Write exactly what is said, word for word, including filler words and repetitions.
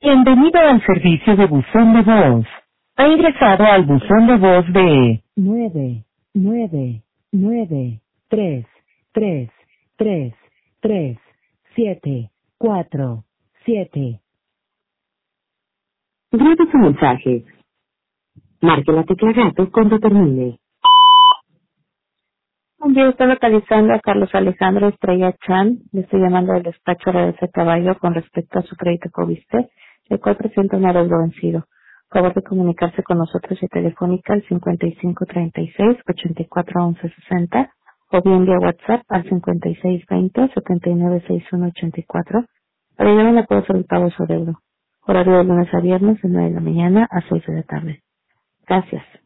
Bienvenido al servicio de buzón de voz. Ha ingresado al buzón de voz de nueve, nueve, nueve, tres, tres, tres, tres, siete, cuatro, siete. Grabe su mensaje. Marque la tecla gato cuando termine. Un día estoy localizando a Carlos Alejandro Estrella Chan. Le estoy llamando del despacho de ese caballo con respecto a su crédito Coviste, el cual presenta un adeudo vencido. Favor de comunicarse con nosotros vía telefónica al cincuenta y cinco treinta y seis, ochenta y cuatro once sesenta o bien vía WhatsApp al cincuenta y seis veinte, setenta y nueve sesenta y uno ochenta y cuatro para llevar un acuerdo sobre el pago de su adeudo. Horario de lunes a viernes de nueve de la mañana a seis de la tarde. Gracias.